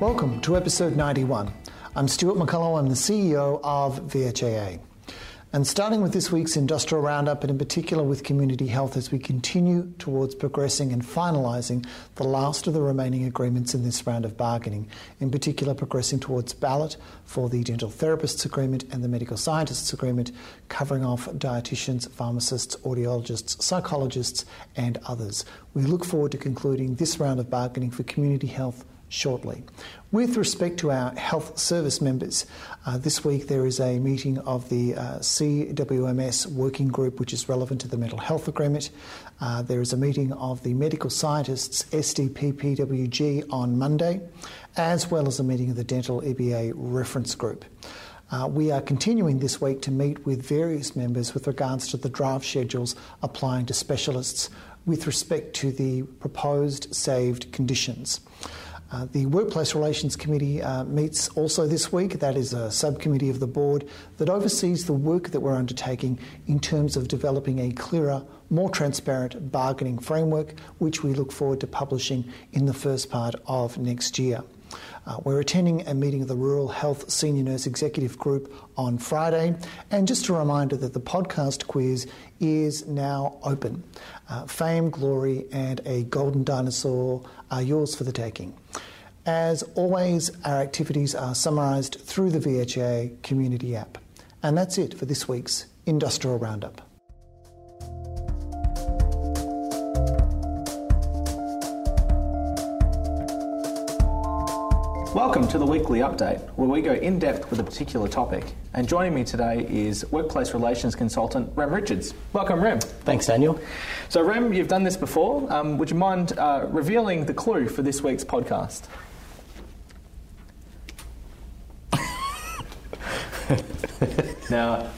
Welcome to episode 91. I'm Stuart McCullough, I'm the CEO of VHAA. And starting with this week's Industrial Roundup, and in particular with community health, as we continue towards progressing and finalising the last of the remaining agreements in this round of bargaining, in particular progressing towards ballot for the Dental Therapists Agreement and the Medical Scientists Agreement, covering off dietitians, pharmacists, audiologists, psychologists and others. We look forward to concluding this round of bargaining for community health shortly. With respect to our health service members, this week there is a meeting of the CWMS working group which is relevant to the mental health agreement. There is a meeting of the medical scientists SDPPWG on Monday, as well as a meeting of the dental EBA reference group. We are continuing this week to meet with various members with regards to the draft schedules applying to specialists with respect to the proposed saved conditions. The Workplace Relations Committee meets also this week. That is a subcommittee of the board that oversees the work that we're undertaking in terms of developing a clearer, more transparent bargaining framework, which we look forward to publishing in the first part of next year. We're attending a meeting of the Rural Health Senior Nurse Executive Group on Friday. And just a reminder that the podcast quiz is now open. Fame, glory and a golden dinosaur are yours for the taking. As always, our activities are summarised through the VHA community app. And that's it for this week's Industrial Roundup. Welcome to the weekly update, where we go in depth with a particular topic. And joining me today is Workplace Relations Consultant Rem Richards. Welcome, Rem. Thanks, Daniel. So, Rem, you've done this before. Would you mind revealing the clue for this week's podcast? Now,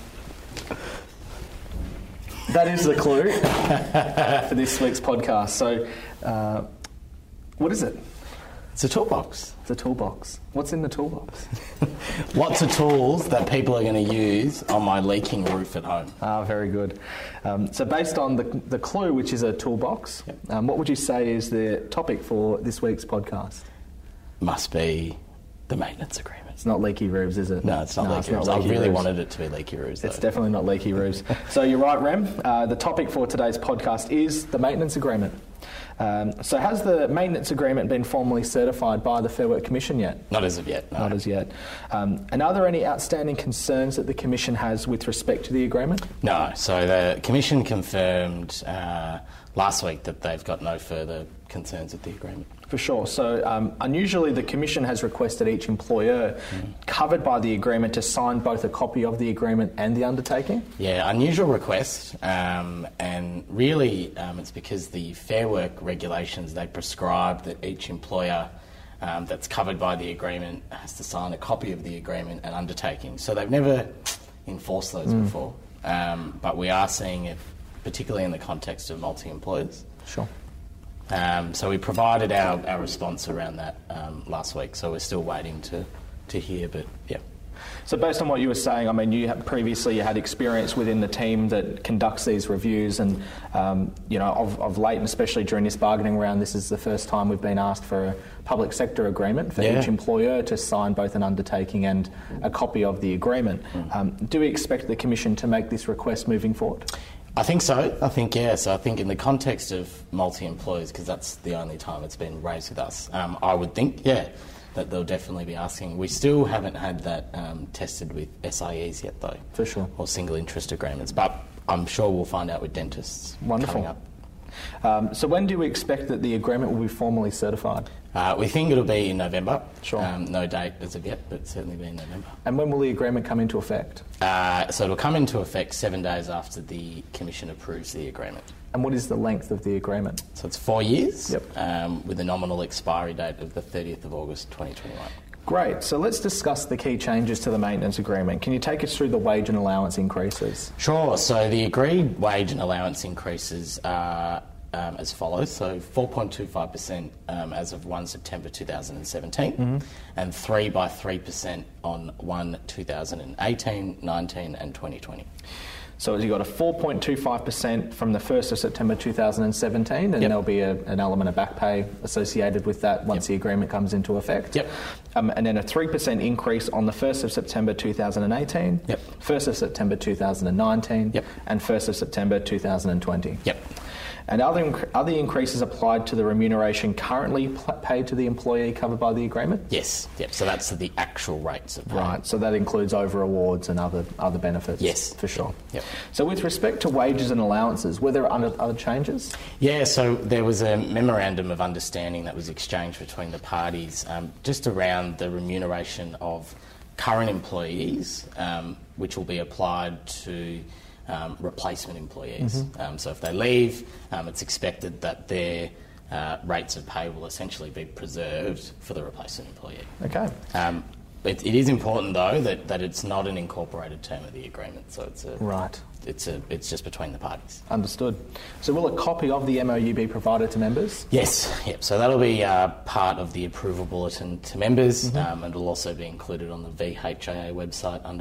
that is the clue for this week's podcast. So, what is it? It's a toolbox. It's a toolbox. What's in the toolbox? Lots of tools that people are going to use on my leaking roof at home. Ah, very good. So based on the clue, which is a toolbox, yep. What would you say is the topic for this week's podcast? Must be the maintenance agreement. It's not leaky roofs, is it? No, it's not leaky roofs. I really wanted it to be leaky roofs, though. It's definitely not leaky roofs. So you're right, Rem. The topic for today's podcast is the maintenance agreement. So has the maintenance agreement been formally certified by the Fair Work Commission yet? Not as of yet, no. Not as yet. And are there any outstanding concerns that the Commission has with respect to the agreement? No. So the Commission confirmed last week that they've got no further concerns with the agreement. For sure. So unusually the Commission has requested each employer covered by the agreement to sign both a copy of the agreement and the undertaking? Yeah, unusual request, and really it's because the Fair Work regulations, they prescribe that each employer that's covered by the agreement has to sign a copy of the agreement and undertaking. So they've never enforced those before, but we are seeing it particularly in the context of multi-employers. Sure. So we provided our response around that last week, so we're still waiting to hear, but yeah. So based on what you were saying, I mean, you had experience within the team that conducts these reviews, and of late, and especially during this bargaining round, this is the first time we've been asked for a public sector agreement for each employer to sign both an undertaking and a copy of the agreement. Do we expect the Commission to make this request moving forward? I think so. I think, yes. I think in the context of multi-employers, because that's the only time it's been raised with us, I would think, that they'll definitely be asking. We still haven't had that tested with SIEs yet, though. For sure. Or single interest agreements. But I'm sure we'll find out with dentists. Wonderful. Coming up. So when do we expect that the agreement will be formally certified? We think it'll be in November. Sure. No date as of yet, but certainly be in November. And when will the agreement come into effect? So it'll come into effect 7 days after the Commission approves the agreement. And what is the length of the agreement? So it's 4 years, Yep. With a nominal expiry date of the 30th of August 2021. Great. So let's discuss the key changes to the maintenance agreement. Can you take us through the wage and allowance increases? Sure. So the agreed wage and allowance increases are as follows. So 4.25% as of 1 September 2017 and 3 by 3% on 1 2018, 19 and 2020. So you've got a 4.25% from the 1st of September 2017, and there'll be an element of back pay associated with that once the agreement comes into effect. And then a 3% increase on the 1st of September 2018, 1st of September 2019, and 1st of September 2020. And are the increases applied to the remuneration currently paid to the employee covered by the agreement? Yes. So that's the actual rates of pay. Right. So that includes over awards and other benefits. Yes, for sure. So with respect to wages and allowances, were there other changes? Yeah. So there was a memorandum of understanding that was exchanged between the parties, just around the remuneration of current employees, which will be applied to replacement employees. So if they leave, it's expected that their rates of pay will essentially be preserved for the replacement employee. Okay. It is important, though, that it's not an incorporated term of the agreement. So it's right. It's just between the parties. Understood. So will a copy of the MOU be provided to members? Yes. So that'll be part of the approval bulletin to members, and it'll also be included on the VHIA website under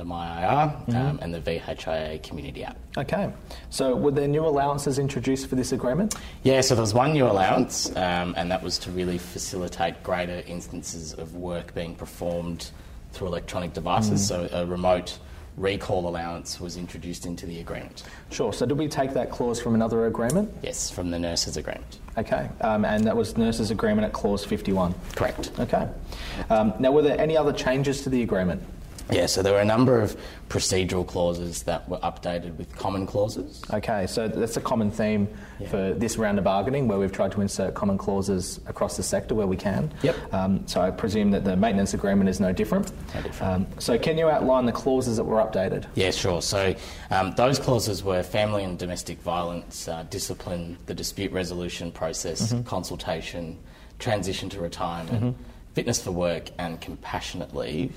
MyIR and the VHIA community app. Okay. So were there new allowances introduced for this agreement? Yeah. So there was one new allowance, and that was to really facilitate greater instances of work being performed through electronic devices. So a remote recall allowance was introduced into the agreement. Sure. So did we take that clause from another agreement? Yes, from the nurses' agreement. Okay. And that was nurses' agreement at clause 51? Correct. Okay. Now, were there any other changes to the agreement? Yeah, so there were a number of procedural clauses that were updated with common clauses. Okay, so that's a common theme for this round of bargaining, where we've tried to insert common clauses across the sector where we can. So I presume that the maintenance agreement is no different. No different. So can you outline the clauses that were updated? Yeah, sure. So those clauses were family and domestic violence, discipline, the dispute resolution process, consultation, transition to retirement, fitness for work and compassionate leave.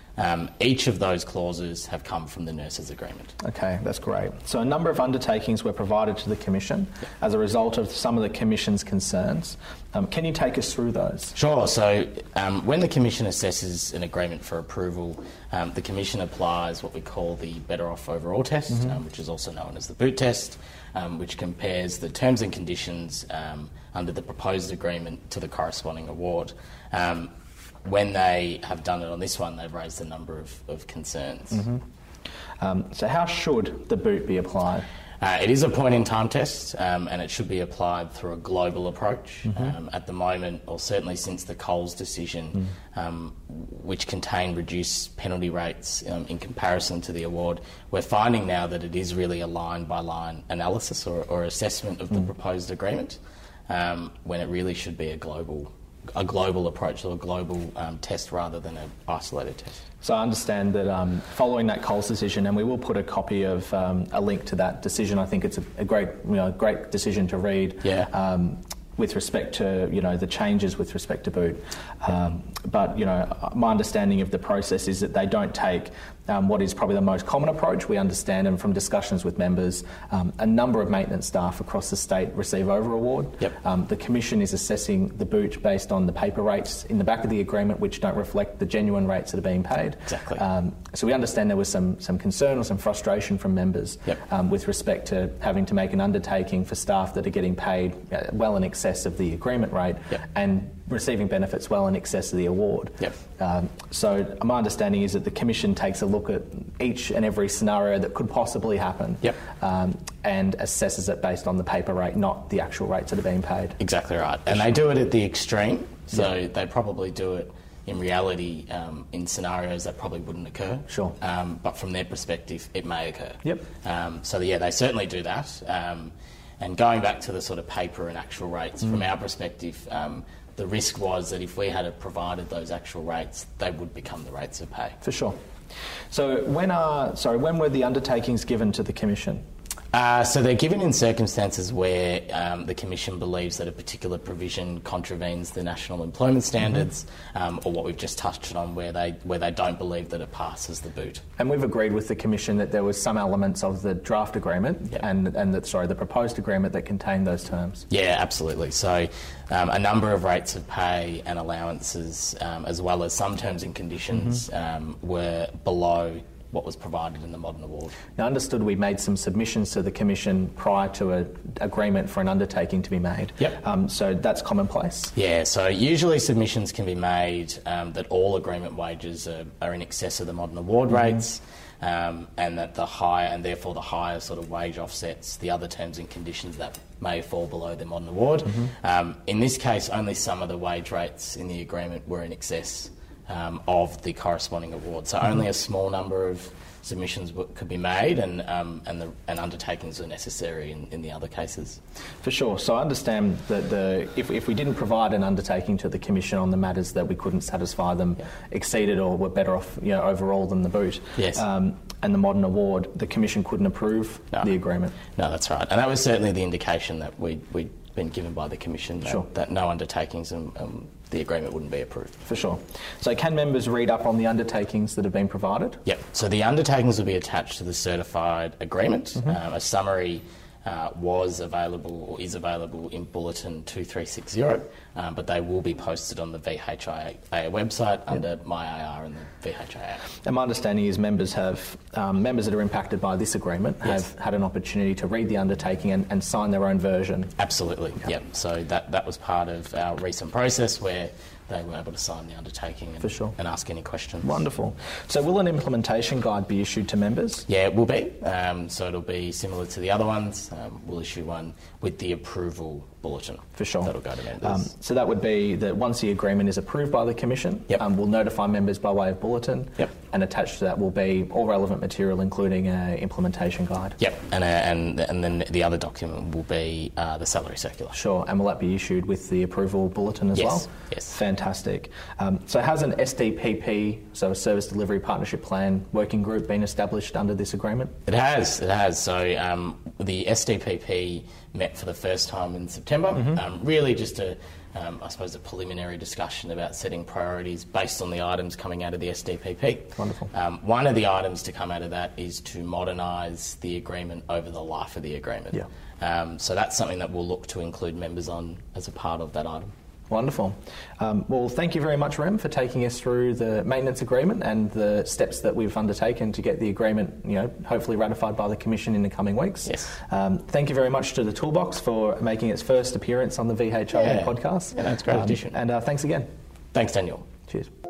Each of those clauses have come from the nurses' agreement. Okay, that's great. So a number of undertakings were provided to the Commission as a result of some of the Commission's concerns. Can you take us through those? Sure. So when the Commission assesses an agreement for approval, the Commission applies what we call the Better Off Overall test, which is also known as the BOOT test, which compares the terms and conditions under the proposed agreement to the corresponding award. When they have done it on this one, they've raised a number of concerns. So how should the BOOT be applied? It is a point-in-time test, and it should be applied through a global approach. At the moment, or certainly since the Coles decision, which contained reduced penalty rates in comparison to the award, we're finding now that it is really a line-by-line analysis or assessment of the proposed agreement, when it really should be a global approach or a global test rather than an isolated test. So I understand that following that Coles decision, and we will put a copy of a link to that decision. I think it's a great decision to read. With respect to the changes with respect to BOOT, but my understanding of the process is that they don't take what is probably the most common approach. We understand, and from discussions with members, a number of maintenance staff across the state receive over award. The Commission is assessing the BOOT based on the paper rates in the back of the agreement, which don't reflect the genuine rates that are being paid. Exactly. So we understand there was some concern or some frustration from members with respect to having to make an undertaking for staff that are getting paid well in excess of the agreement rate and receiving benefits well in excess of the award. So my understanding is that the Commission takes a look at each and every scenario that could possibly happen and assesses it based on the paper rate, not the actual rates that are being paid. Exactly right. And they do it at the extreme, so they probably do it in reality in scenarios that probably wouldn't occur. Sure. But from their perspective, it may occur. So they certainly do that. And going back to the sort of paper and actual rates, from our perspective, the risk was that if we had provided those actual rates, they would become the rates of pay. For sure. So when were the undertakings given to the Commission? So they're given in circumstances where the Commission believes that a particular provision contravenes the national employment standards, or what we've just touched on, where they don't believe that it passes the BOOT. And we've agreed with the Commission that there was some elements of the draft agreement and the proposed agreement that contained those terms. Yeah, absolutely. So a number of rates of pay and allowances, as well as some terms and conditions, were below what was provided in the modern award. Now, understood we made some submissions to the Commission prior to an agreement for an undertaking to be made. Yep. So that's commonplace? Yeah, so usually submissions can be made that all agreement wages are in excess of the modern award rates, and that the higher sort of wage offsets the other terms and conditions that may fall below the modern award. In this case, only some of the wage rates in the agreement were in excess of the corresponding award. So only a small number of submissions could be made, and undertakings are necessary in the other cases. For sure. So I understand that if we didn't provide an undertaking to the Commission on the matters that we couldn't satisfy them, exceeded or were better off, overall than the boot. Yes. And the modern award, the Commission couldn't approve the agreement. No, that's right. And that was certainly the indication that we'd been given by the Commission that no undertakings and the agreement wouldn't be approved. For sure. So can members read up on the undertakings that have been provided? Yep. So the undertakings will be attached to the certified agreement. A summary was available or is available in Bulletin 2360, but they will be posted on the VHIA website under MyIR and the VHIA. And my understanding is members that are impacted by this agreement have had an opportunity to read the undertaking and sign their own version. Absolutely, yep. So that was part of our recent process where they were able to sign the undertaking and ask any questions. Wonderful. So will an implementation guide be issued to members? Yeah, it will be. So it'll be similar to the other ones. We'll issue one with the approval bulletin. For sure. That'll go to members. So that would be that once the agreement is approved by the Commission, we'll notify members by way of bulletin, and attached to that will be all relevant material, including an implementation guide. Yep, and then the other document will be the salary circular. Sure, and will that be issued with the approval bulletin as well? Yes. Fantastic. So has an SDPP, so a Service Delivery Partnership Plan working group, been established under this agreement? It has. So the SDPP met for the first time in September, really just a preliminary discussion about setting priorities based on the items coming out of the SDPP. Wonderful. One of the items to come out of that is to modernise the agreement over the life of the agreement. So that's something that we'll look to include members on as a part of that item. Wonderful. Well, thank you very much, Rem, for taking us through the maintenance agreement and the steps that we've undertaken to get the agreement, hopefully ratified by the Commission in the coming weeks. Yes. Thank you very much to the Toolbox for making its first appearance on the VHIA podcast. Yeah, that's a great addition. And thanks again. Thanks, Daniel. Cheers.